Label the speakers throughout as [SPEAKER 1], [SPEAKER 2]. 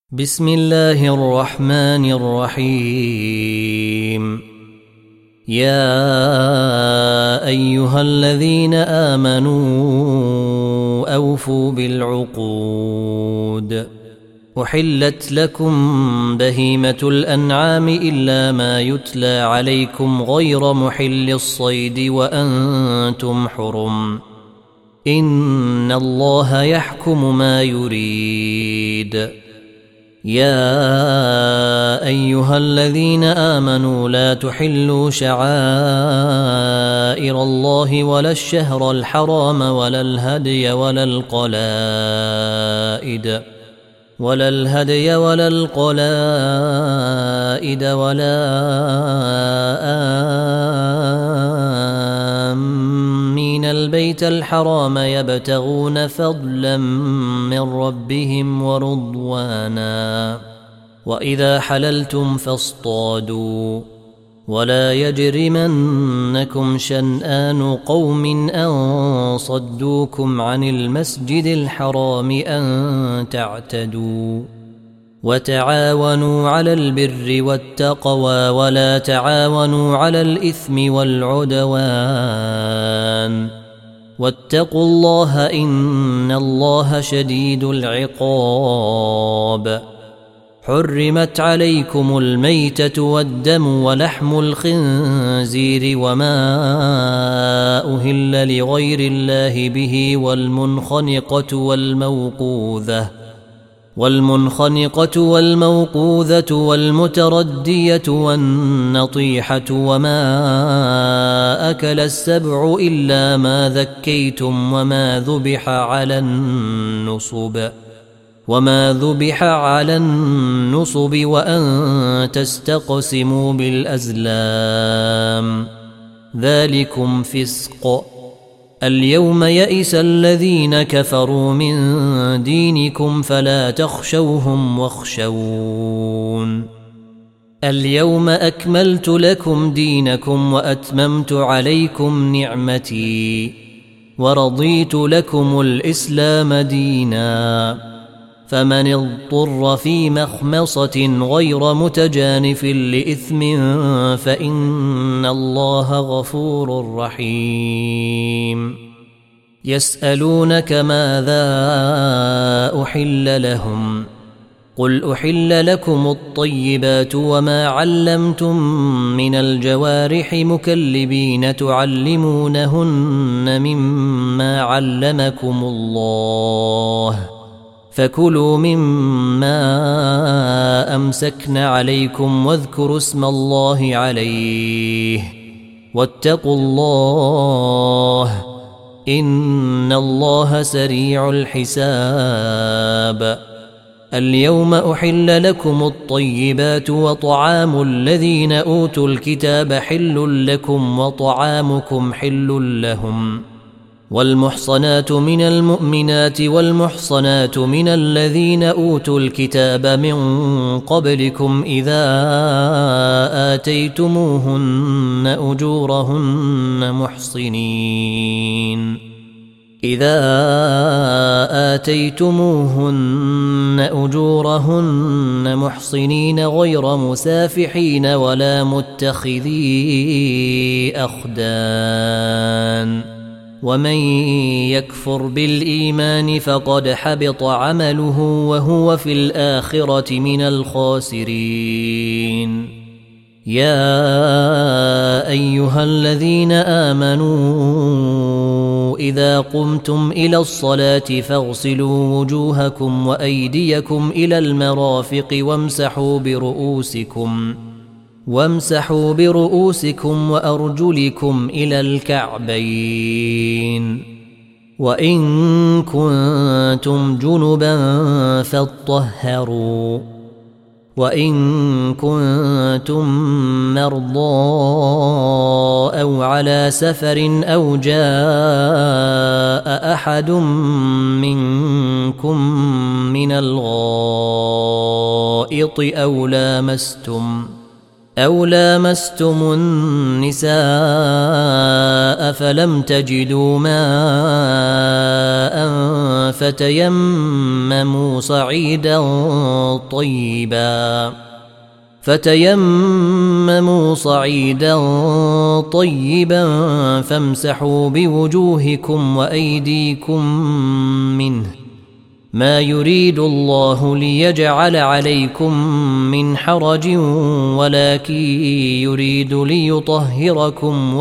[SPEAKER 1] بسم الله الرحمن الرحيم. يا أيها الذين آمنوا أوفوا بالعقود. أحلت لكم بهيمة الأنعام إلا ما يتلى عليكم غير محل الصيد وأنتم حرم. إن الله يحكم ما يريد. يا أيها الذين آمنوا لا تحلوا شعائر الله ولا الشهر الحرام ولا الهدي ولا القلائد ولا آمين البيت الحرام يبتغون فضلا من ربهم ورضوانا. وإذا حللتم فاصطادوا ولا يجرمنكم شنآن قوم أن صدوكم عن المسجد الحرام أن تعتدوا. وتعاونوا على البر والتقوى ولا تعاونوا على الإثم والعدوان. واتقوا الله إن الله شديد العقاب. حرمت عليكم الميتة والدم ولحم الخنزير وما أهل لغير الله به والمنخنقة والموقوذة والمتردية والنطيحة وما أكل السبع إلا ما ذكيتم وما ذبح على النصب وأن تستقسموا بالأزلام ذلكم فسق. اليوم يئس الذين كفروا من دينكم فلا تخشوهم واخشون. اليوم أكملت لكم دينكم وأتممت عليكم نعمتي ورضيت لكم الإسلام دينا. فمن اضطر في مخمصة غير متجانف لإثم فإن الله غفور رحيم. يسألونك ماذا أحل لهم قل أحل لكم الطيبات وما علمتم من الجوارح مكلبين تعلمونهن مما علمكم الله فكلوا مما أمسكن عليكم واذكروا اسم الله عليه واتقوا الله إن الله سريع الحساب. اليوم أحل لكم الطيبات وطعام الذين أوتوا الكتاب حل لكم وطعامكم حل لهم. والمحصنات من المؤمنات والمحصنات من الذين أوتوا الكتاب من قبلكم إذا آتيتموهن أجورهن محصنين غير مسافحين ولا متخذي أخدان. ومن يكفر بالإيمان فقد حبط عمله وهو في الآخرة من الخاسرين. يا أيها الذين آمنوا إذا قمتم إلى الصلاة فاغسلوا وجوهكم وأيديكم إلى المرافق وامسحوا برؤوسكم وأرجلكم إلى الكعبين. وإن كنتم جنبا فاطهروا. وإن كنتم مرضى أو على سفر أو جاء أحد منكم من الغائط أو لامستم النساء فلم تجدوا ماء فتيمموا صعيدا طيبا فامسحوا بوجوهكم وأيديكم منه ما يريد الله ليجعل عليكم من حرج ولكن يريد ليطهركم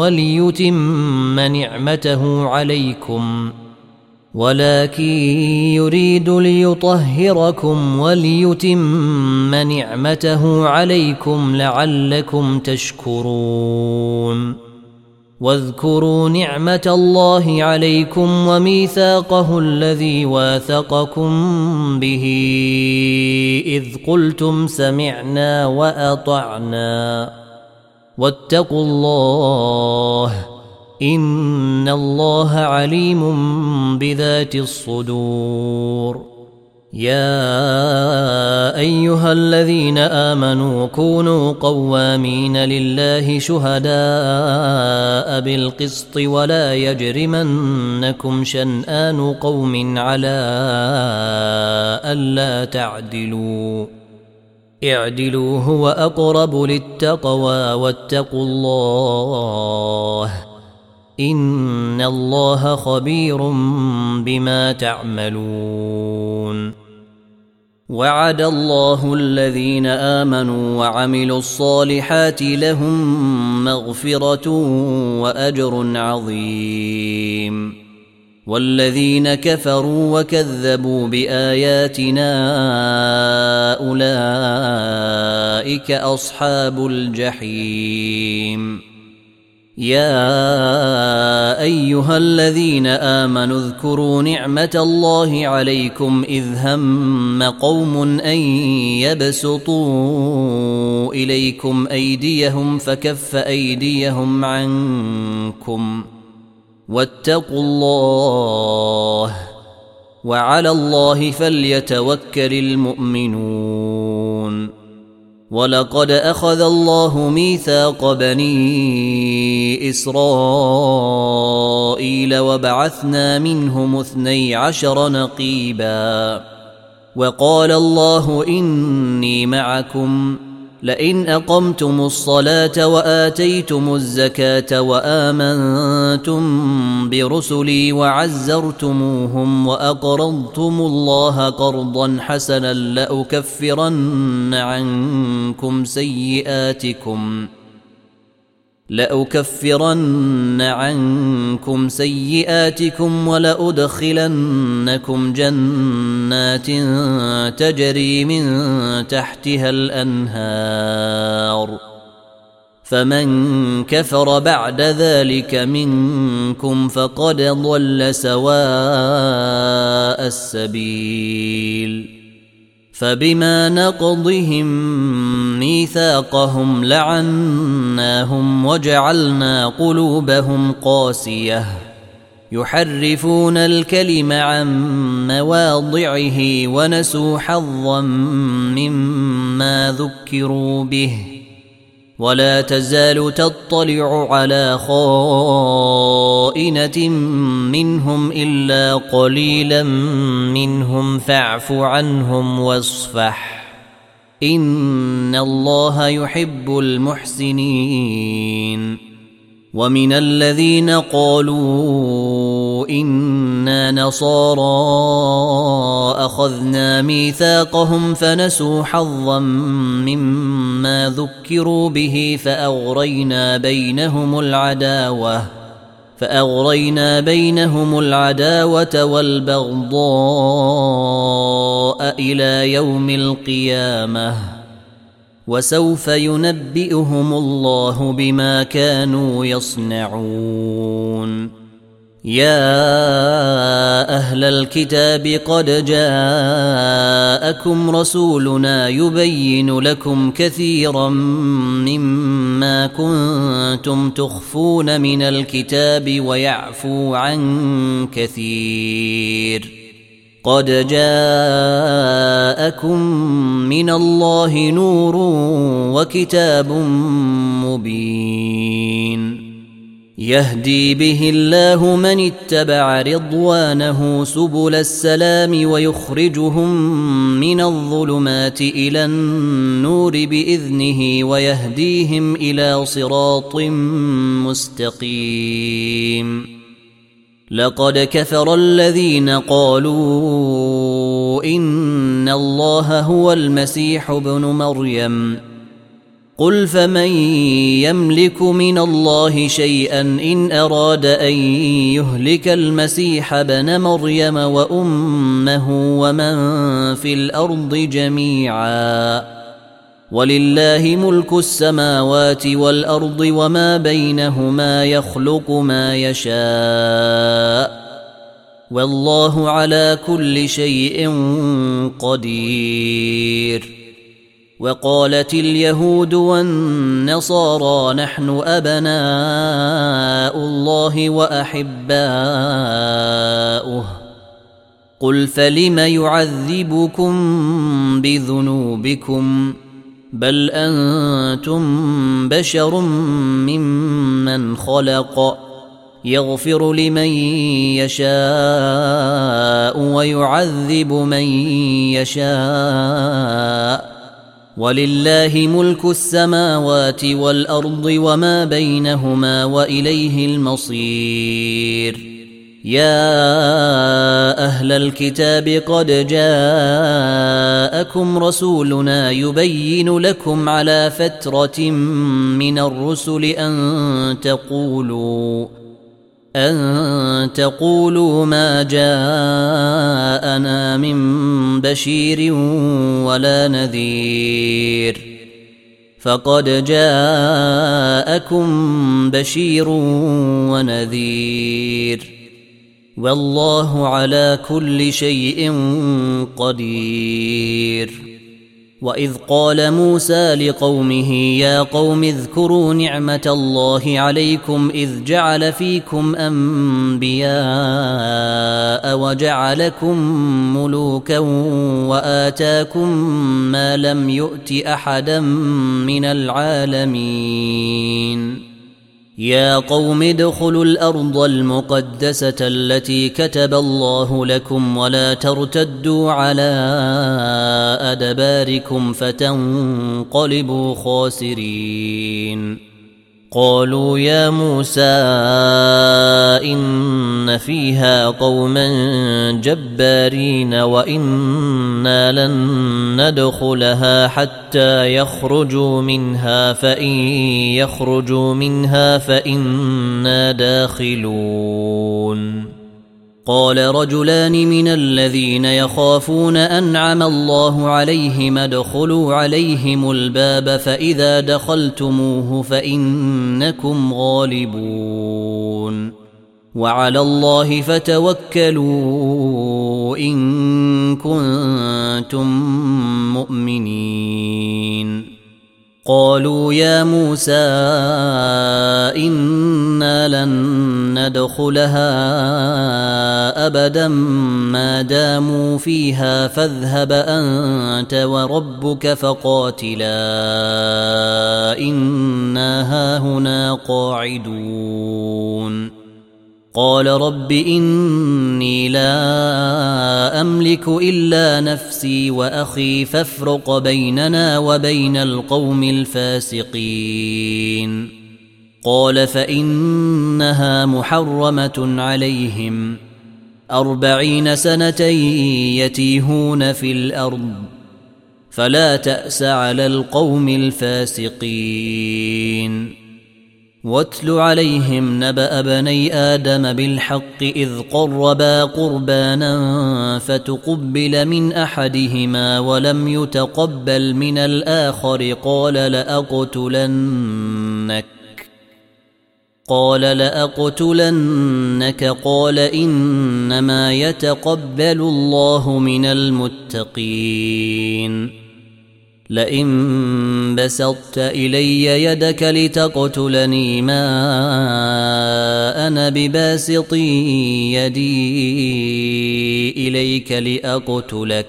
[SPEAKER 1] وليتم نعمته عليكم لعلكم تشكرون واذكروا نعمة الله عليكم وميثاقه الذي واثقكم به إذ قلتم سمعنا وأطعنا واتقوا الله إن الله عليم بذات الصدور يا أيها الذين آمنوا كونوا قوامين لله شهداء بالقسط ولا يجرمنكم شنآن قوم على ألا تعدلوا اعدلوا هو أقرب للتقوى واتقوا الله إن الله خبير بما تعملون وعد الله الذين آمنوا وعملوا الصالحات لهم مغفرة وأجر عظيم والذين كفروا وكذبوا بآياتنا أولئك أصحاب الجحيم يا أيها الذين آمنوا اذكروا نعمة الله عليكم إذ هم قوم أن يبسطوا إليكم أيديهم فكف أيديهم عنكم واتقوا الله وعلى الله فليتوكل المؤمنون ولقد أخذ الله ميثاق بني إسرائيل وبعثنا منهم 12 نقيبا وقال الله إني معكم لئن أقمتم الصلاة وآتيتم الزكاة وآمنتم برسلي وعزرتموهم وأقرضتم الله قرضا حسنا لأكفرن عنكم سيئاتكم ولأدخلنكم جنات تجري من تحتها الأنهار فمن كفر بعد ذلك منكم فقد ضل سواء السبيل فبما نقضهم ميثاقهم لعناهم وجعلنا قلوبهم قاسية يحرفون الكلم عن مواضعه ونسوا حظا مما ذكروا به ولا تزال تطلع على خائنة منهم إلا قليلا منهم فاعف عنهم واصفح إن الله يحب المحسنين ومن الذين قالوا إنا نصارى أخذنا ميثاقهم فنسوا حظا مما ذكروا به فأغرينا بينهم العداوة والبغضاء إلى يوم القيامة وسوف ينبئهم الله بما كانوا يصنعون يا أهل الكتاب قد جاءكم رسولنا يبين لكم كثيرا مما كنتم تخفون من الكتاب ويعفو عن كثير قد جاءكم من الله نور وكتاب مبين يهدي به الله من اتبع رضوانه سبل السلام ويخرجهم من الظلمات إلى النور بإذنه ويهديهم إلى صراط مستقيم. لقد كفر الذين قالوا إن الله هو المسيح ابن مريم قل فمن يملك من الله شيئا إن أراد أن يهلك المسيح ابن مريم وأمه ومن في الأرض جميعا ولله ملك السماوات والأرض وما بينهما يخلق ما يشاء والله على كل شيء قدير. وقالت اليهود والنصارى نحن أبناء الله وأحباؤه قل فلم يعذبكم بذنوبكم بل أنتم بشر ممن خلق يغفر لمن يشاء ويعذب من يشاء ولله ملك السماوات والأرض وما بينهما وإليه المصير. يا أهل الكتاب قد جاءكم رسولنا يبين لكم على فترة من الرسل أن تقولوا ما جاءنا من بشير ولا نذير فقد جاءكم بشير ونذير والله على كل شيء قدير. وإذ قال موسى لقومه يا قوم اذكروا نعمة الله عليكم إذ جعل فيكم أنبياء وجعلكم ملوكا وآتاكم ما لم يؤت أحدا من العالمين. يا قوم ادخلوا الأرض المقدسة التي كتب الله لكم ولا ترتدوا على أدباركم فتنقلبوا خاسرين. قالوا يا موسى إن فيها قوما جبارين وإنا لن ندخلها حتى يخرجوا منها فإن يخرجوا منها فإنا داخلون. قال رجلان من الذين يخافون أنعم الله عليهم ادخلوا عليهم الباب فإذا دخلتموه فإنكم غالبون وعلى الله فتوكلوا إن كنتم مؤمنين. قالوا يا موسى إنا لن ندخلها أبدا ما داموا فيها فاذهب أنت وربك فقاتلا إنا هاهنا قاعدون. قال رب إني لا أملك إلا نفسي وأخي فافرق بيننا وبين القوم الفاسقين. قال فإنها محرمة عليهم 40 سنة يتيهون في الأرض فلا تأس على القوم الفاسقين. واتل عليهم نبأ بني آدم بالحق إذ قربا قربانا فتقبل من أحدهما ولم يتقبل من الآخر قال لأقتلنك قال إنما يتقبل الله من المتقين. لئن بسطت إلي يدك لتقتلني ما أنا بباسط يدي إليك لأقتلك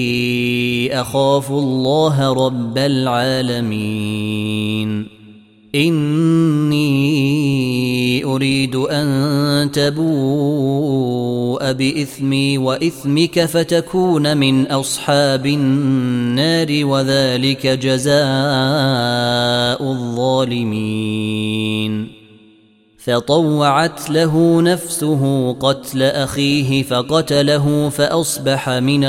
[SPEAKER 1] إني أخاف الله رب العالمين. إني أريد أن تبوء بإثمي وإثمك فتكون من أصحاب النار وذلك جزاء الظالمين فطوعت له نفسه قتل أخيه فقتله فأصبح من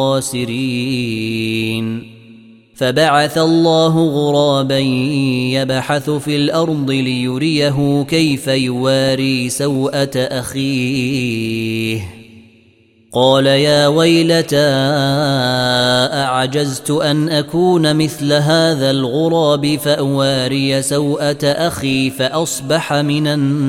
[SPEAKER 1] الخاسرين فبعث الله غرابا يبحث في الأرض ليريه كيف يواري سوءة أخيه قال يا ويلتى أعجزت أن أكون مثل هذا الغراب فأواري سوءة أخي فأصبح من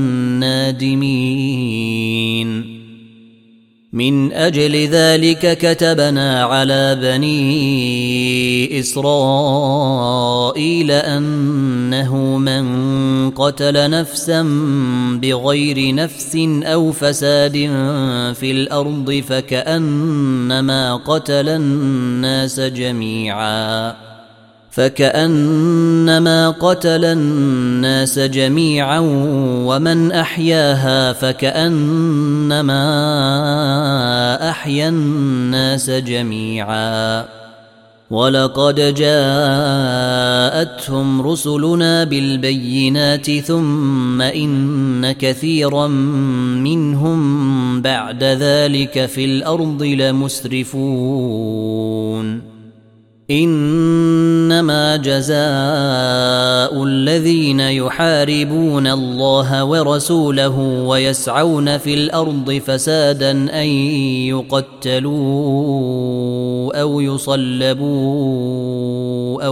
[SPEAKER 1] النادمين من أجل ذلك كتبنا على بني إسرائيل أنه من قتل نفسا بغير نفس أو فساد في الأرض فكأنما قتل الناس جميعا ومن أحياها فكأنما أحيا الناس جميعا ولقد جاءتهم رسلنا بالبينات ثم إن كثيرا منهم بعد ذلك في الأرض لمسرفون إنما جزاء الذين يحاربون الله ورسوله ويسعون في الأرض فسادا أن يقتلوا أو يصلبوا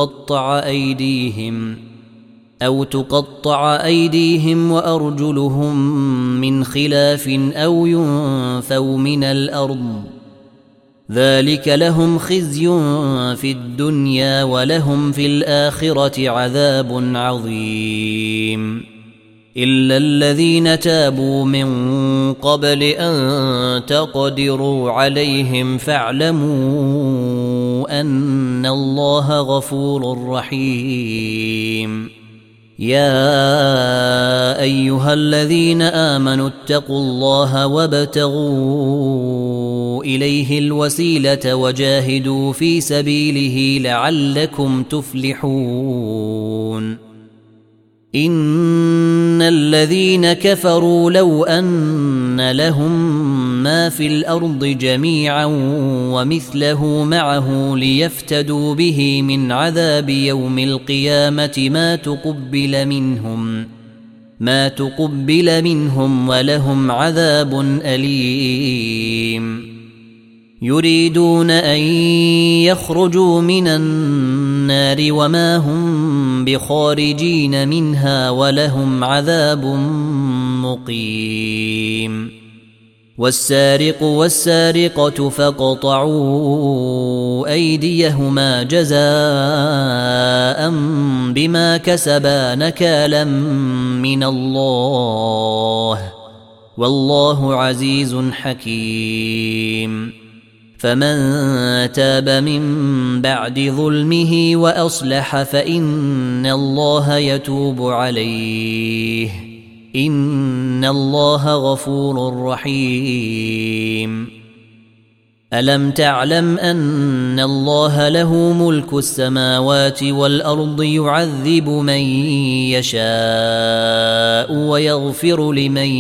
[SPEAKER 1] أو تقطع أيديهم وأرجلهم من خلاف أو ينفوا من الأرض ذلك لهم خزي في الدنيا ولهم في الآخرة عذاب عظيم إلا الذين تابوا من قبل أن تقدروا عليهم فاعلموا أن الله غفور رحيم يا أيها الذين آمنوا اتقوا الله وابتغوا إليه الوسيلة وجاهدوا في سبيله لعلكم تفلحون إن الذين كفروا لو أن لهم ما في الأرض جميعا ومثله معه ليفتدوا به من عذاب يوم القيامة ما تقبل منهم ولهم عذاب أليم يريدون أن يخرجوا من النار وما هم بخارجين منها ولهم عذاب مقيم والسارق والسارقة فاقطعوا أيديهما جزاء بما كسبا نكالا من الله والله عزيز حكيم فمن تاب من بعد ظلمه وأصلح فإن الله يتوب عليه إن الله غفور رحيم ألم تعلم أن الله له ملك السماوات والأرض يعذب من يشاء ويغفر لمن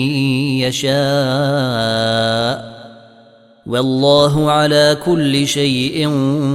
[SPEAKER 1] يشاء والله على كل شيء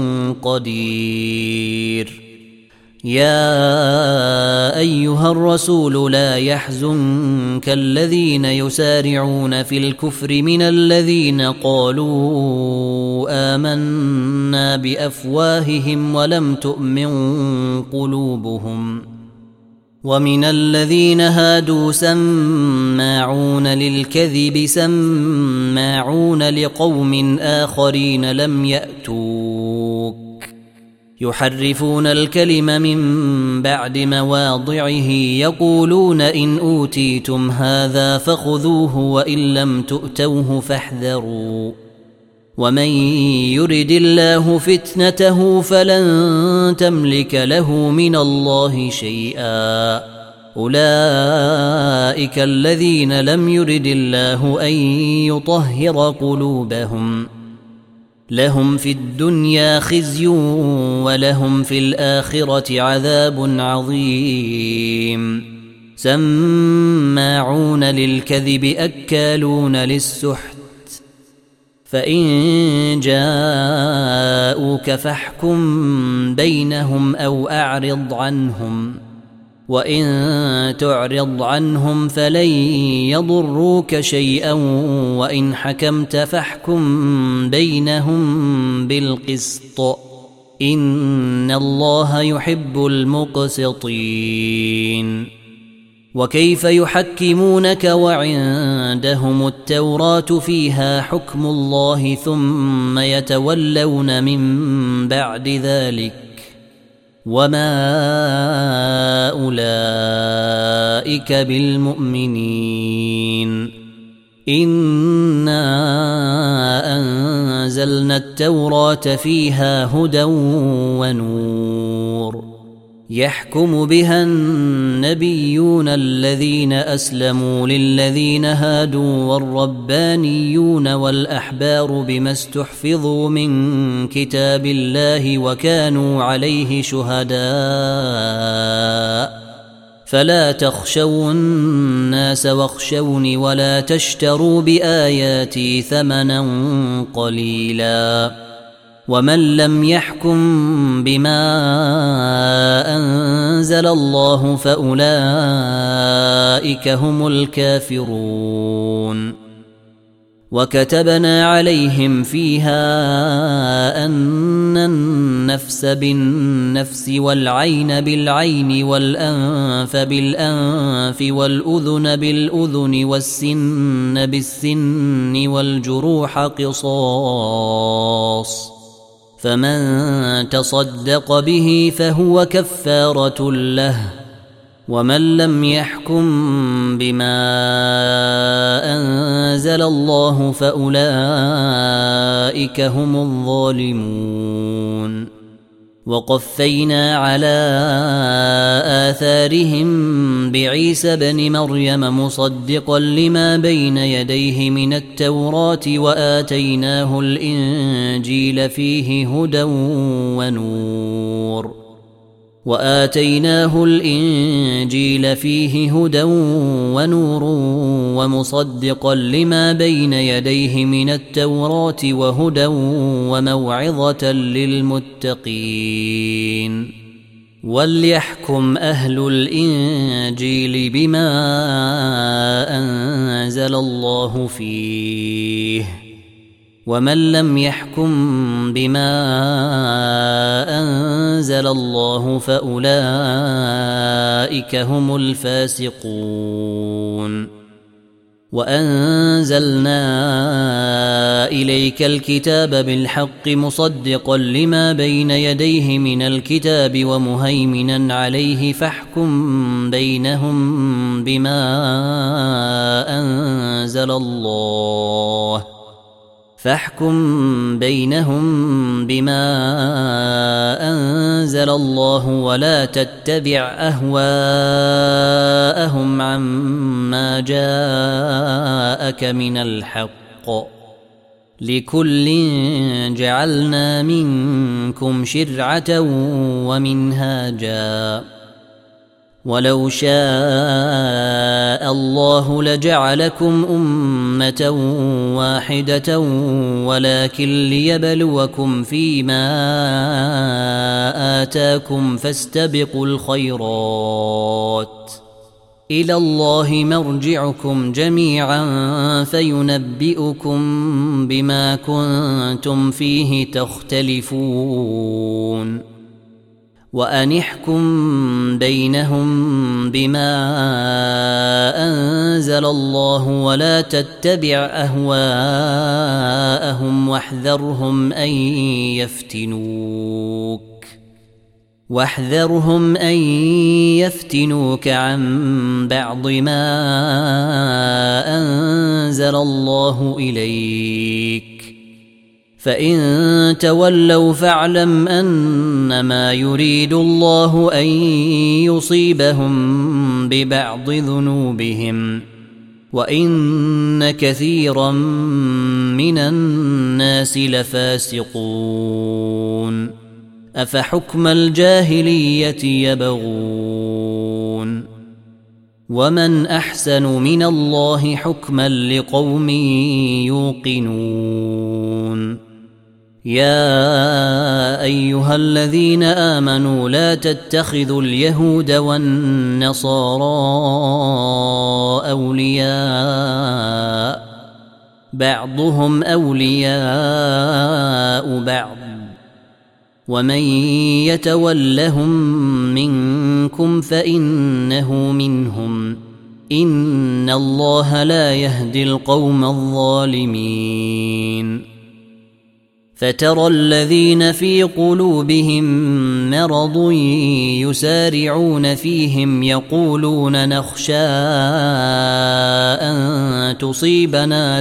[SPEAKER 1] قدير يا أيها الرسول لا يحزنك الذين يسارعون في الكفر من الذين قالوا آمنا بأفواههم ولم تؤمن قلوبهم ومن الذين هادوا سماعون للكذب سماعون لقوم آخرين لم يأتوك يحرفون الكلم من بعد مواضعه يقولون إن أوتيتم هذا فخذوه وإن لم تؤتوه فاحذروا ومن يرد الله فتنته فلن تملك له من الله شيئا أولئك الذين لم يرد الله أن يطهر قلوبهم لهم في الدنيا خزي ولهم في الآخرة عذاب عظيم سماعون للكذب أكالون للسحت فإن جاءوك فاحكم بينهم أو أعرض عنهم وإن تعرض عنهم فلن يضروك شيئا وإن حكمت فاحكم بينهم بالقسط إن الله يحب المقسطين وكيف يحكمونك وعندهم التوراة فيها حكم الله ثم يتولون من بعد ذلك وما أولئك بالمؤمنين إنا أنزلنا التوراة فيها هدى ونور يحكم بها النبيون الذين أسلموا للذين هادوا والربانيون والأحبار بما استحفظوا من كتاب الله وكانوا عليه شهداء فلا تخشوا الناس واخشوني ولا تشتروا بآياتي ثمنا قليلا ومن لم يحكم بما أنزل الله فأولئك هم الكافرون وكتبنا عليهم فيها أن النفس بالنفس والعين بالعين والأنف بالأنف والأذن بالأذن والسن بالسن والجروح قصاص فمن تصدق به فهو كفارة له ومن لم يحكم بما أنزل الله فأولئك هم الظالمون وقفينا على آثارهم بعيسى بن مريم مصدقا لما بين يديه من التوراة وآتيناه الإنجيل فيه هدى ونور ومصدقا لما بين يديه من التوراة وهدى وموعظة للمتقين وليحكم أهل الإنجيل بما أنزل الله فيه ومن لم يحكم بما أنزل الله فأولئك هم الفاسقون وأنزلنا إليك الكتاب بالحق مصدقا لما بين يديه من الكتاب ومهيمنا عليه فاحكم بينهم بما أنزل الله ولا تتبع أهواءهم عما جاءك من الحق لكل جعلنا منكم شرعة ومنهاجا ولو شاء الله لجعلكم أمة واحدة ولكن ليبلوكم فيما آتاكم فاستبقوا الخيرات إلى الله مرجعكم جميعا فينبئكم بما كنتم فيه تختلفون وأن احكم بينهم بما أنزل الله ولا تتبع أهواءهم واحذرهم أن يفتنوك عن بعض ما أنزل الله إليك فإن تولوا فاعلم أنما يريد الله أن يصيبهم ببعض ذنوبهم وإن كثيرا من الناس لفاسقون أفحكم الجاهلية يبغون ومن أحسن من الله حكما لقوم يوقنون يا أيها الذين آمنوا لا تتخذوا اليهود والنصارى أولياء بعضهم أولياء بعض ومن يتولهم منكم فإنه منهم إن الله لا يهدي القوم الظالمين فترى الذين في قلوبهم مرض يسارعون فيهم يقولون نخشى أن تصيبنا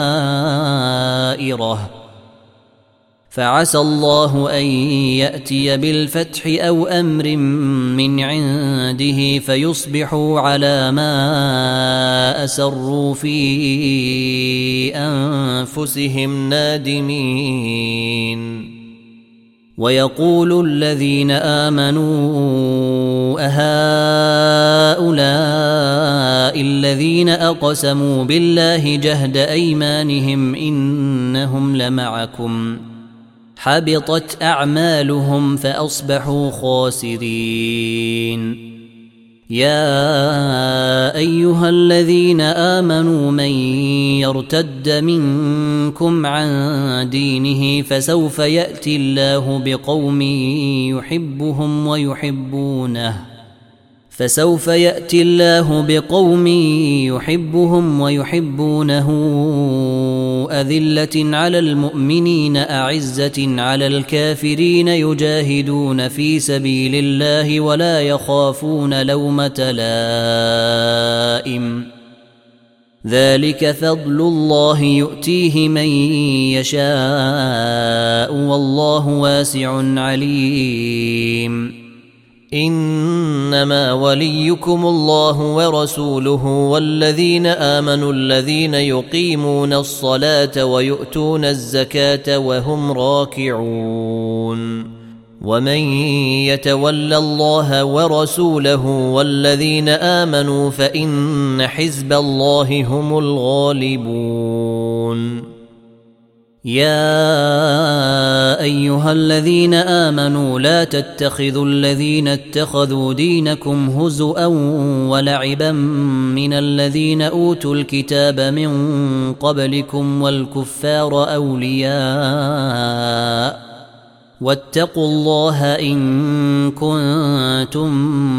[SPEAKER 1] دائرة فعسى الله أن يأتي بالفتح أو أمر من عنده فيصبحوا على ما أسروا في أنفسهم نادمين ويقول الذين آمنوا أهؤلاء الذين أقسموا بالله جهد أيمانهم إنهم لمعكم حبطت أعمالهم فأصبحوا خاسرين يا أيها الذين آمنوا من يرتد منكم عن دينه فسوف يأتي الله بقوم يحبهم ويحبونه أذلة على المؤمنين أعزة على الكافرين يجاهدون في سبيل الله ولا يخافون لومة لائم ذلك فضل الله يؤتيه من يشاء والله واسع عليم إنما وليكم الله ورسوله والذين آمنوا الذين يقيمون الصلاة ويؤتون الزكاة وهم راكعون ومن يتول الله ورسوله والذين آمنوا فإن حزب الله هم الغالبون يا أيها الذين آمنوا لا تتخذوا الذين اتخذوا دينكم هزؤا ولعبا من الذين أوتوا الكتاب من قبلكم والكفار أولياء واتقوا الله إن كنتم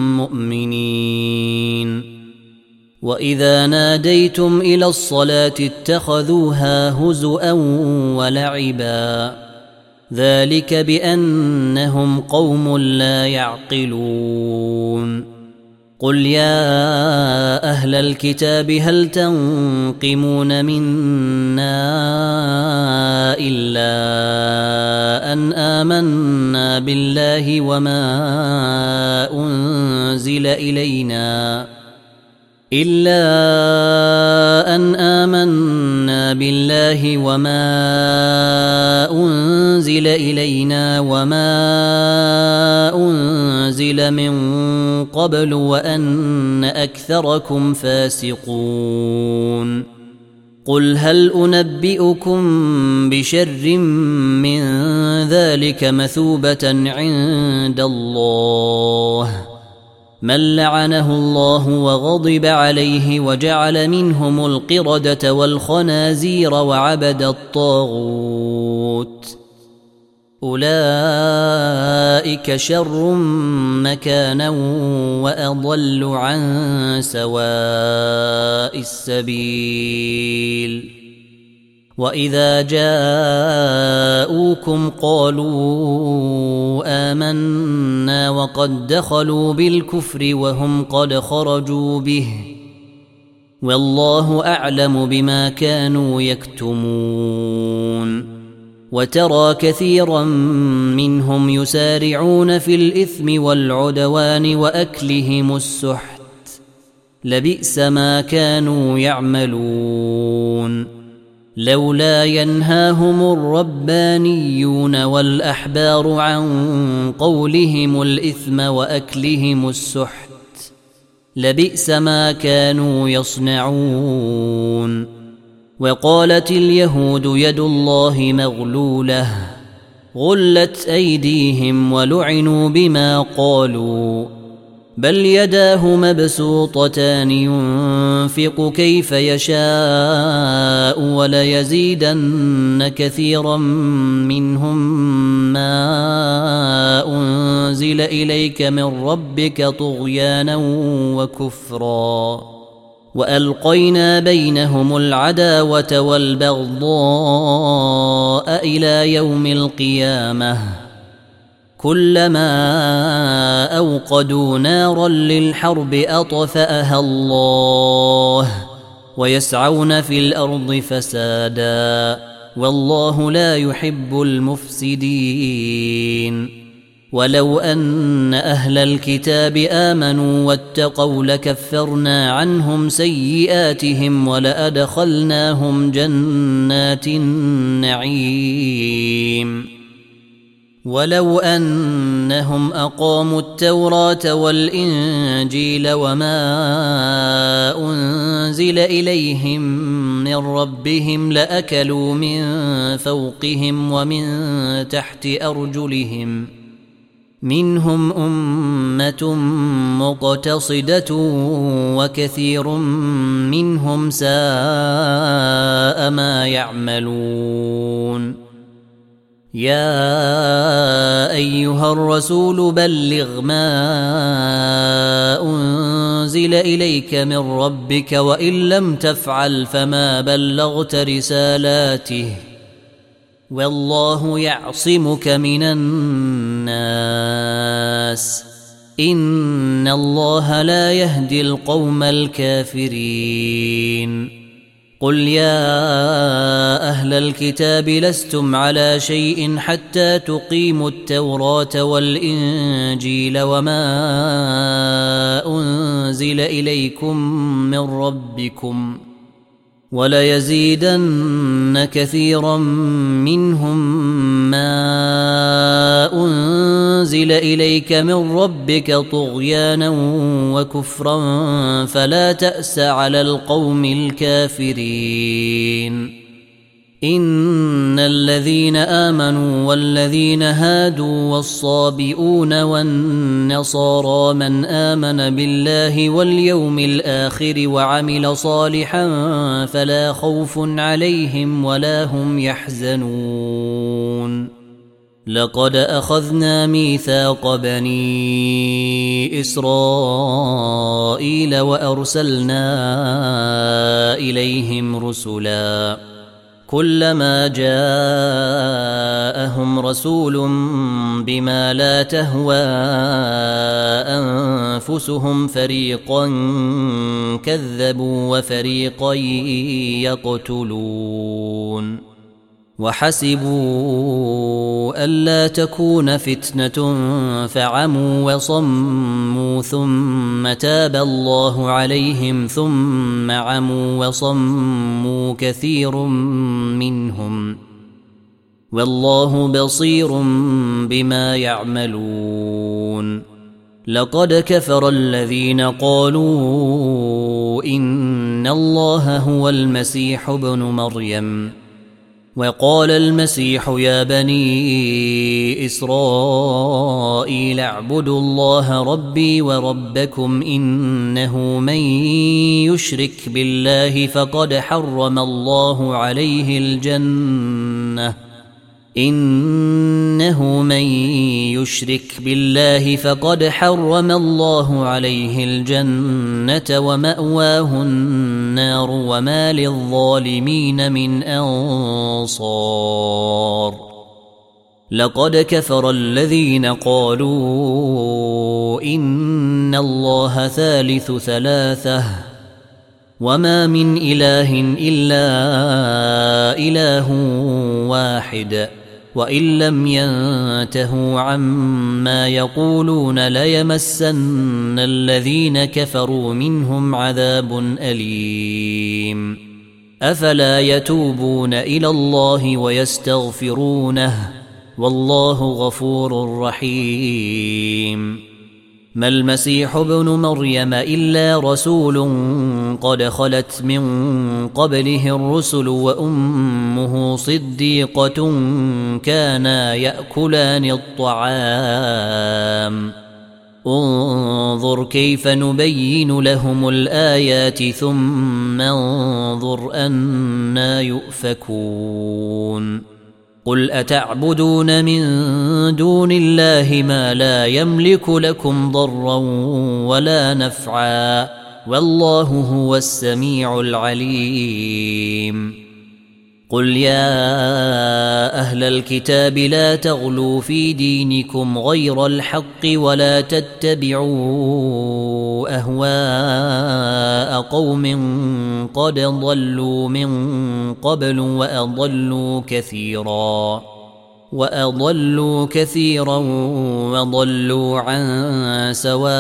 [SPEAKER 1] مؤمنين وإذا ناديتم إلى الصلاة اتخذوها هزؤا ولعبا ذلك بأنهم قوم لا يعقلون قل يا أهل الكتاب هل تنقمون منا إلا أن آمنا بالله وما أنزل إلينا وما أنزل من قبل وأن أكثركم فاسقون قل هل أنبئكم بشر من ذلك مثوبة عند الله من لعنه الله وغضب عليه وجعل منهم القردة والخنازير وعبد الطاغوت أولئك شر مكانا وأضل عن سواء السبيل وإذا جاءوكم قالوا آمنا وقد دخلوا بالكفر وهم قد خرجوا به والله أعلم بما كانوا يكتمون وترى كثيرا منهم يسارعون في الإثم والعدوان وأكلهم السحت لبئس ما كانوا يعملون لولا ينهاهم الربانيون والأحبار عن قولهم الإثم وأكلهم السحت لبئس ما كانوا يصنعون وقالت اليهود يد الله مغلولة غلت أيديهم ولعنوا بما قالوا بل يداه مبسوطتان ينفق كيف يشاء وليزيدن كثيرا منهم ما أنزل إليك من ربك طغيانا وكفرا وألقينا بينهم العداوة والبغضاء إلى يوم القيامة كلما أوقدوا نارا للحرب أطفأها الله ويسعون في الأرض فسادا والله لا يحب المفسدين ولو أن أهل الكتاب آمنوا واتقوا لكفرنا عنهم سيئاتهم ولأدخلناهم جنات النعيم ولو أنهم أقاموا التوراة والإنجيل وما أنزل إليهم من ربهم لأكلوا من فوقهم ومن تحت أرجلهم منهم أمة مقتصدة وكثير منهم ساء ما يعملون يا أيها الرسول بلغ ما أنزل إليك من ربك وإن لم تفعل فما بلغت رسالاته والله يعصمك من الناس إن الله لا يهدي القوم الكافرين قل يا أهل الكتاب لستم على شيء حتى تقيموا التوراة والإنجيل وما أنزل إليكم من ربكم وليزيدن كثيرا منهم ما أنزل إليك من ربك طغيانا وكفرا فلا تأس على القوم الكافرين إن الذين آمنوا والذين هادوا والصابئون والنصارى من آمن بالله واليوم الآخر وعمل صالحا فلا خوف عليهم ولا هم يحزنون لقد أخذنا ميثاق بني إسرائيل وأرسلنا إليهم رسلاً كلما جاءهم رسول بما لا تهوى أنفسهم فريقا كذبوا وفريقا يقتلون وحسبوا ألا تكون فتنة فعموا وصموا ثم تاب الله عليهم ثم عموا وصموا كثير منهم والله بصير بما يعملون لقد كفر الذين قالوا إن الله هو المسيح ابن مريم وقال المسيح يا بني إسرائيل اعبدوا الله ربي وربكم إنه من يشرك بالله فقد حرم الله عليه الجنة إنه من يشرك بالله فقد حرم الله عليه الجنة ومأواه النار وما للظالمين من أنصار لقد كفر الذين قالوا إن الله ثالث ثلاثة وما من إله إلا إله واحد وإن لم ينتهوا عما يقولون ليمسن الذين كفروا منهم عذاب أليم أفلا يتوبون إلى الله ويستغفرونه والله غفور رحيم ما المسيح ابن مريم إلا رسول قد خلت من قبله الرسل وأمه صديقة كانا يأكلان الطعام انظر كيف نبين لهم الآيات ثم انظر أنى يؤفكون قل أتعبدون من دون الله ما لا يملك لكم ضرا ولا نفعا والله هو السميع العليم قل يا أهل الكتاب لا تغلوا في دينكم غير الحق ولا تتبعوا أهواء قوم قد ضلوا من قبل وأضلوا كثيرا وضلوا عن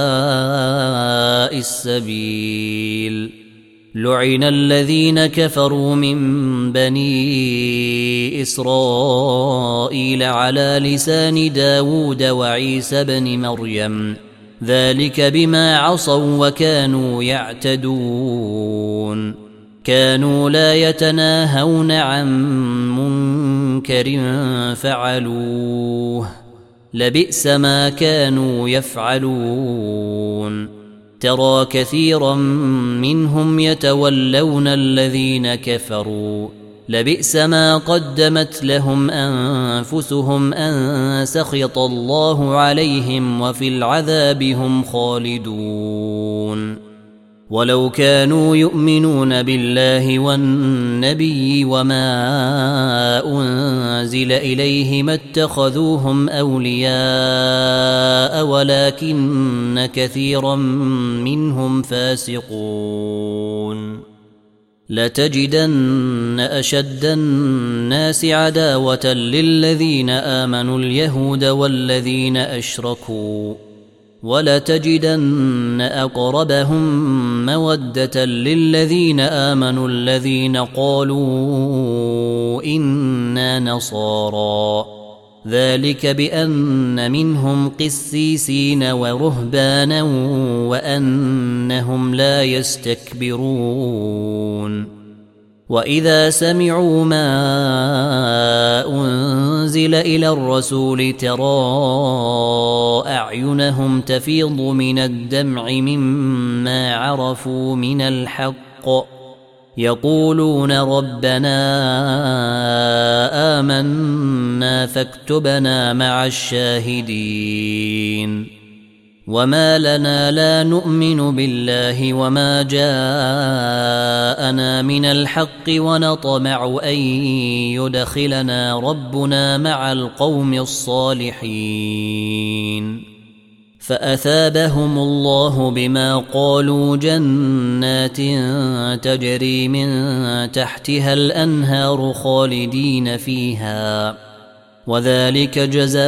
[SPEAKER 1] سواء السبيل لعن الذين كفروا من بني إسرائيل على لسان داود وعيسى بن مريم ذلك بما عصوا وكانوا يعتدون كانوا لا يتناهون عن منكر فعلوه لبئس ما كانوا يفعلون ترى كثيرا منهم يتولون الذين كفروا لبئس ما قدمت لهم أنفسهم أن سخط الله عليهم وفي العذاب هم خالدون ولو كانوا يؤمنون بالله والنبي وما أنزل إليه ما اتخذوهم أولياء ولكن كثيرا منهم فاسقون لتجدن أشد الناس عداوة للذين آمنوا اليهود والذين أشركوا ولتجدن أقربهم مودة للذين آمنوا الذين قالوا إنا نصارى ذلك بأن منهم قسيسين ورهبانا وأنهم لا يستكبرون وإذا سمعوا ما أنزل إلى الرسول ترى أعينهم تفيض من الدمع مما عرفوا من الحق يقولون ربنا آمنا فاكتبنا مع الشاهدين وما لنا لا نؤمن بالله وما جاءنا من الحق ونطمع أن يدخلنا ربنا مع القوم الصالحين فأثابهم الله بما قالوا جنات تجري من تحتها الأنهار خالدين فيها وذلك جزاء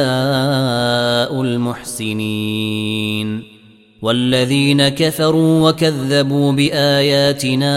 [SPEAKER 1] المحسنين والذين كفروا وكذبوا بآياتنا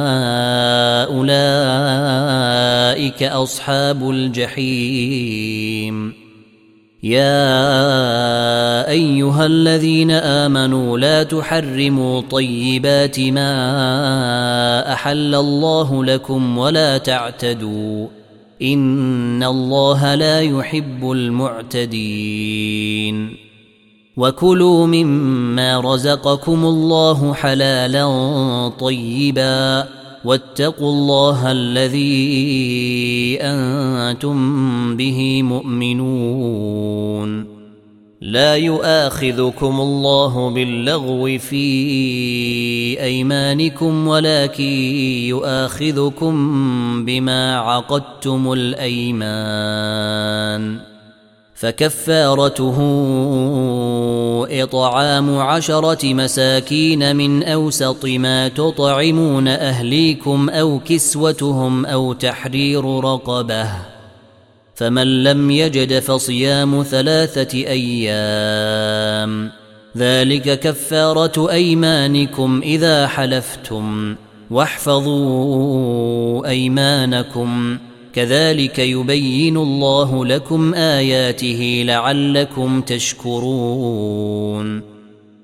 [SPEAKER 1] أولئك أصحاب الجحيم يا أيها الذين آمنوا لا تحرموا طيبات ما أحل الله لكم ولا تعتدوا إن الله لا يحب المعتدين وكلوا مما رزقكم الله حلالا طيبا واتقوا الله الذي أنتم به مؤمنون لا يؤاخذكم الله باللغو في أيمانكم ولكن يؤاخذكم بما عقدتم الأيمان فكفارته إطعام 10 مساكين من أوسط ما تطعمون أهليكم أو كسوتهم أو تحرير رقبة فمن لم يجد فصيام 3 أيام ذلك كفارة أيمانكم إذا حلفتم واحفظوا أيمانكم كذلك يبين الله لكم آياته لعلكم تشكرون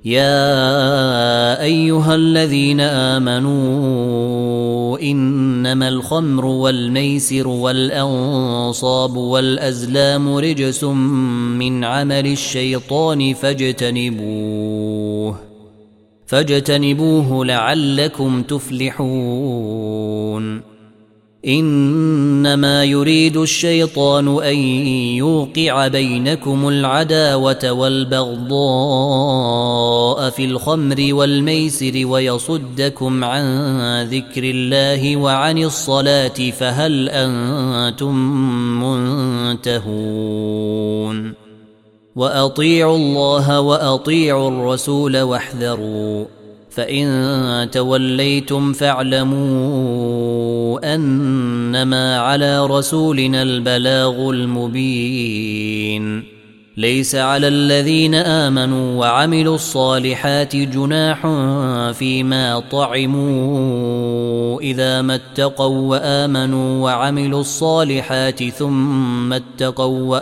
[SPEAKER 1] يا أيها الذين آمنوا إنما الخمر والميسر والأنصاب والأزلام رجس من عمل الشيطان فاجتنبوه لعلكم تفلحون إنما يريد الشيطان أن يوقع بينكم العداوة والبغضاء في الخمر والميسر ويصدكم عن ذكر الله وعن الصلاة فهل أنتم منتهون وأطيعوا الله وأطيعوا الرسول واحذروا فإن توليتم فاعلموا أنما على رسولنا البلاغ المبين ليس على الذين آمنوا وعملوا الصالحات جناح فيما طعموا إذا ما اتقوا وآمنوا وعملوا الصالحات ثم اتقوا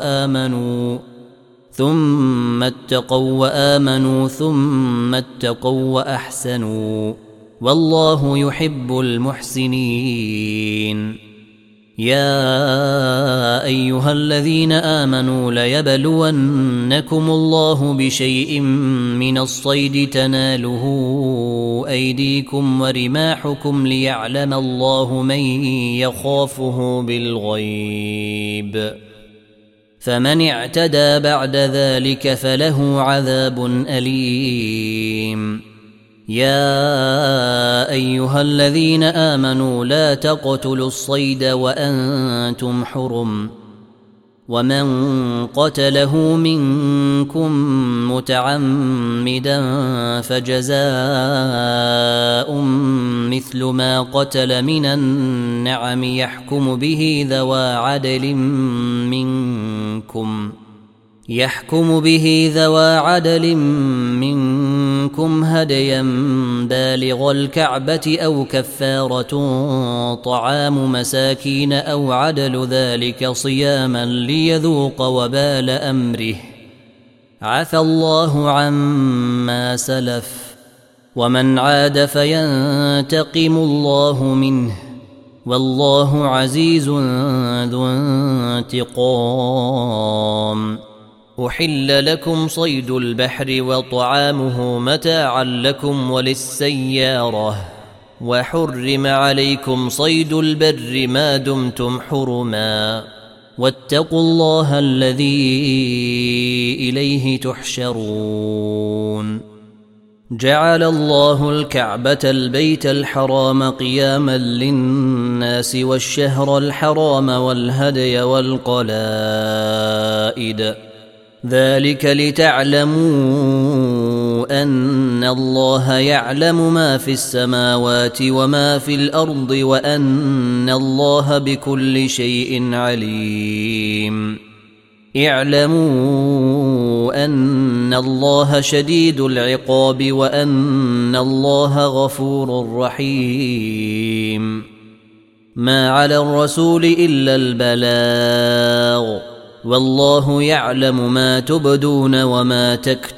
[SPEAKER 1] وآمنوا ثم اتقوا وأحسنوا والله يحب المحسنين يا أيها الذين آمنوا ليبلونكم الله بشيء من الصيد تناله أيديكم ورماحكم ليعلم الله من يخافه بالغيب فمن اعتدى بعد ذلك فله عذاب أليم يا أيها الذين آمنوا لا تقتلوا الصيد وأنتم حرم ومن قتله منكم متعمدا فجزاء مثل ما قتل من النعم يحكم به ذوى عدل منكم هديا بالغ الكعبة أو كفارة طعام مساكين أو عدل ذلك صياما ليذوق وبال أمره عفى الله عما سلف ومن عاد فينتقم الله منه والله عزيز ذو انتقام أحل لكم صيد البحر وطعامه متاعا لكم وللسيارة وحرم عليكم صيد البر ما دمتم حرما واتقوا الله الذي إليه تحشرون جعل الله الكعبة البيت الحرام قياما للناس والشهر الحرام والهدي والقلائد ذلك لتعلموا أن الله يعلم ما في السماوات وما في الأرض وأن الله بكل شيء عليم اعلموا أن الله شديد العقاب وأن الله غفور رحيم ما على الرسول إلا البلاغ والله يعلم ما تبدون وما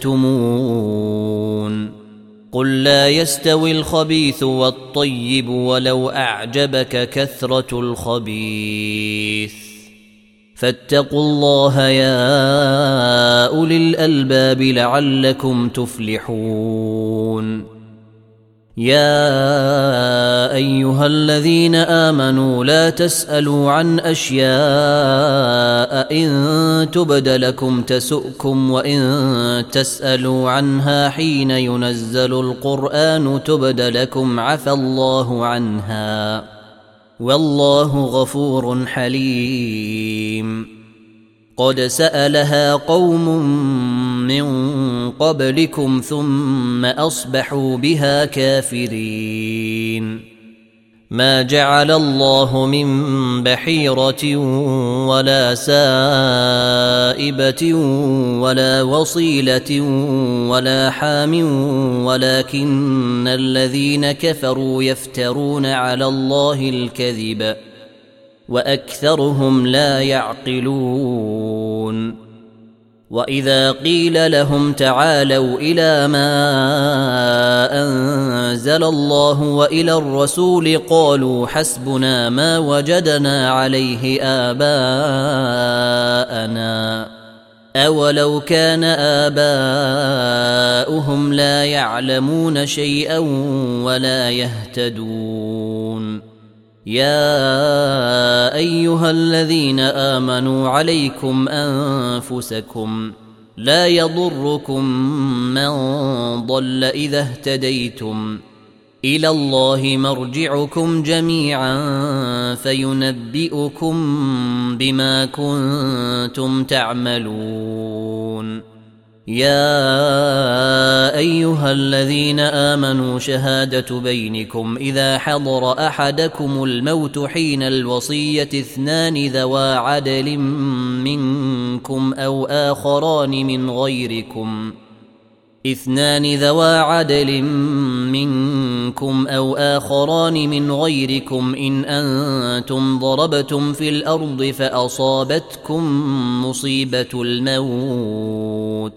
[SPEAKER 1] تكتمون قل لا يستوي الخبيث والطيب ولو أعجبك كثرة الخبيث فاتقوا الله يا أولي الألباب لعلكم تفلحون يا أيها الذين آمنوا لا تسألوا عن أشياء إن تبد لكم تسؤكم وإن تسألوا عنها حين ينزل القرآن تبد لكم عفى الله عنها والله غفور حليم قد سألها قوم من قبلكم ثم أصبحوا بها كافرين ما جعل الله من بحيرة ولا سائبة ولا وصيلة ولا حام ولكن الذين كفروا يفترون على الله الكذب وأكثرهم لا يعقلون وإذا قيل لهم تعالوا إلى ما أنزل الله وإلى الرسول قالوا حسبنا ما وجدنا عليه آباءنا أولو كان آباؤهم لا يعلمون شيئا ولا يهتدون يا أيها الذين آمنوا عليكم أنفسكم لا يضركم من ضل إذا اهتديتم إلى الله مرجعكم جميعا فينبئكم بما كنتم تعملون يا أيها الذين آمنوا شهادة بينكم إذا حضر أحدكم الموت حين الوصية اثنان ذوا عدل منكم أو آخران من غيركم إن أنتم ضربتم في الأرض فأصابتكم مصيبة الموت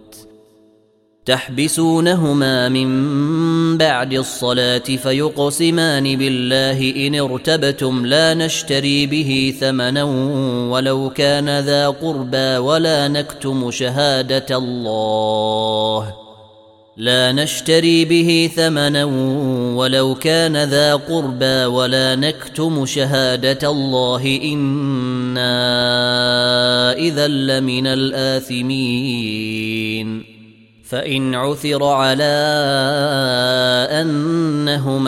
[SPEAKER 1] تحبسونهما من بعد الصلاة فيقسمان بالله إن ارتبتم لا نشتري به ثمنا ولو كان ذا قربى ولا نكتم شهادة الله إنا إذا لمن الآثمين فإن عثر على أنهما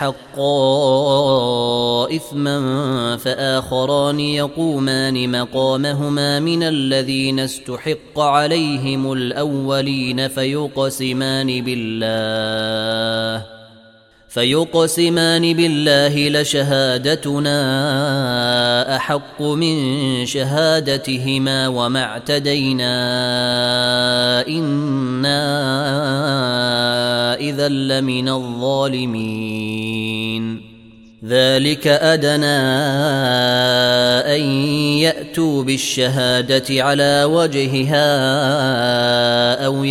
[SPEAKER 1] استحقا إثما فآخران يقومان مقامهما من الذين استحق عليهم الأولين فيقسمان بالله لشهادتنا أحق من شهادتهما وما اعتدينا إنا إذا لمن الظالمين ذلك أدنى أن يأتوا بالشهادة على وجهها أو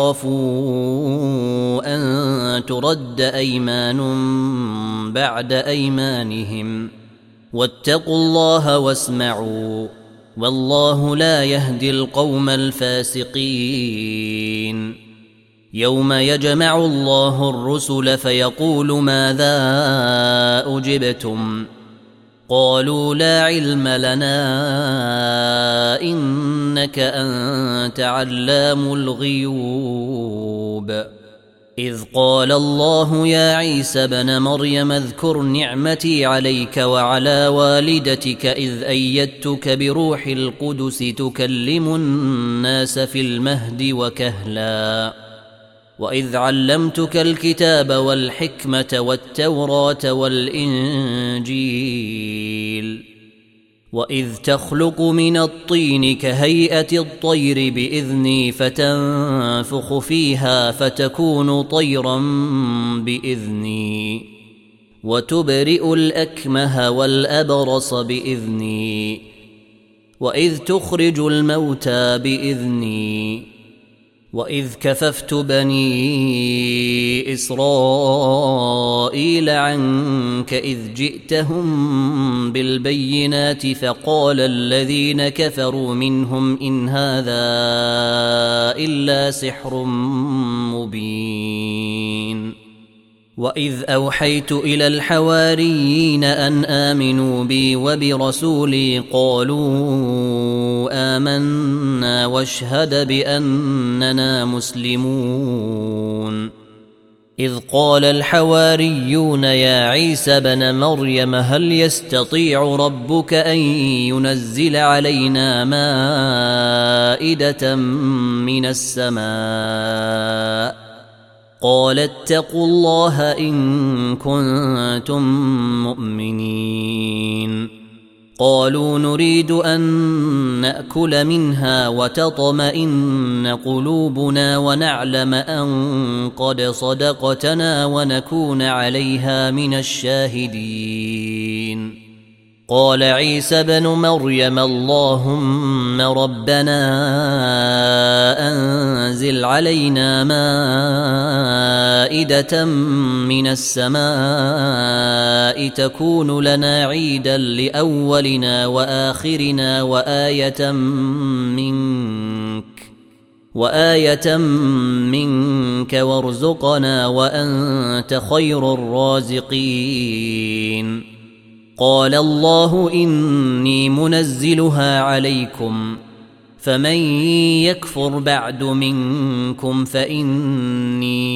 [SPEAKER 1] يخافوا أن ترد أيمان بعد أيمانهم واتقوا الله واسمعوا والله لا يهدي القوم الفاسقين يوم يجمع الله الرسل فيقول ماذا أجبتم قالوا لا علم لنا إنك أنت علام الغيوب إذ قال الله يا عيسى بن مريم اذكر نعمتي عليك وعلى والدتك إذ أيدتك بروح القدس تكلم الناس في المهد وكهلا وإذ علمتك الكتاب والحكمة والتوراة والإنجيل وإذ تخلق من الطين كهيئة الطير بإذني فتنفخ فيها فتكون طيرا بإذني وتبرئ الأكمه والأبرص بإذني وإذ تخرج الموتى بإذني وإذ كففت بني إسرائيل عنك إذ جئتهم بالبينات فقال الذين كفروا منهم إن هذا إلا سحر مبين وإذ أوحيت إلى الحواريين أن آمنوا بي وبرسولي قالوا آمنا واشهد بأننا مسلمون إذ قال الحواريون يا عيسى بن مريم هل يستطيع ربك أن ينزل علينا مائدة من السماء قال اتقوا الله إن كنتم مؤمنين قالوا نريد أن نأكل منها وتطمئن قلوبنا ونعلم أن قد صدقتنا ونكون عليها من الشاهدين قال عيسى بن مريم اللهم ربنا أنزل علينا مائدة من السماء تكون لنا عيدا لأولنا وآخرنا وآية منك وارزقنا وأنت خير الرازقين قال الله إني منزلها عليكم فمن يكفر بعد منكم فإني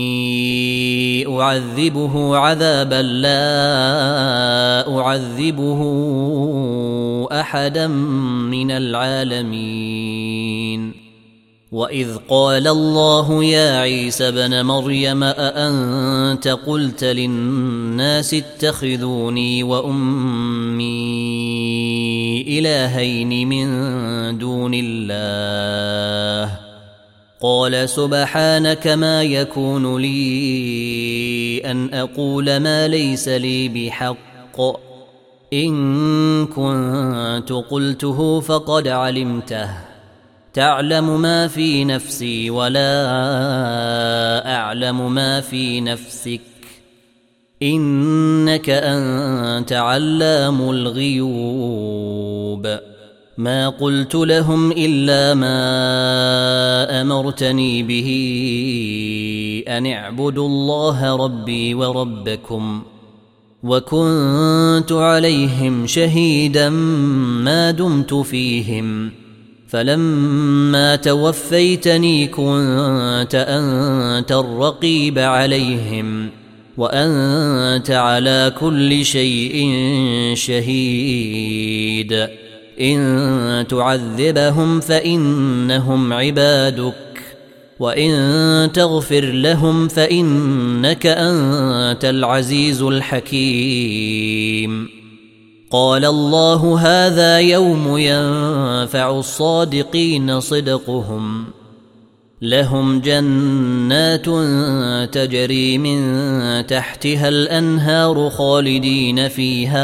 [SPEAKER 1] أعذبه عذابا لا أعذبه أحدا من العالمين وإذ قال الله يا عيسى بن مريم أأنت قلت للناس اتخذوني وأمي إلهين من دون الله قال سبحانك ما يكون لي أن أقول ما ليس لي بحق إن كنت قلته فقد علمته تعلم ما في نفسي ولا أعلم ما في نفسك إنك أنت علام الغيوب ما قلت لهم إلا ما أمرتني به أن اعبدوا الله ربي وربكم وكنت عليهم شهيدا ما دمت فيهم فلما توفيتني كنت أنت الرقيب عليهم وأنت على كل شيء شهيد إن تعذبهم فإنهم عبادك وإن تغفر لهم فإنك أنت العزيز الحكيم قال الله هذا يوم ينفع الصادقين صدقهم لهم جنات تجري من تحتها الأنهار خالدين فيها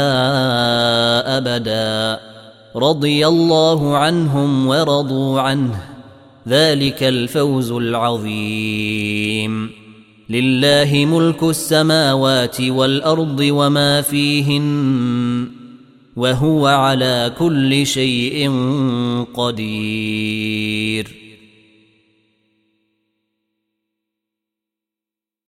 [SPEAKER 1] أبدا رضي الله عنهم ورضوا عنه ذلك الفوز العظيم لله ملك السماوات والأرض وما فيهن وهو على كل شيء قدير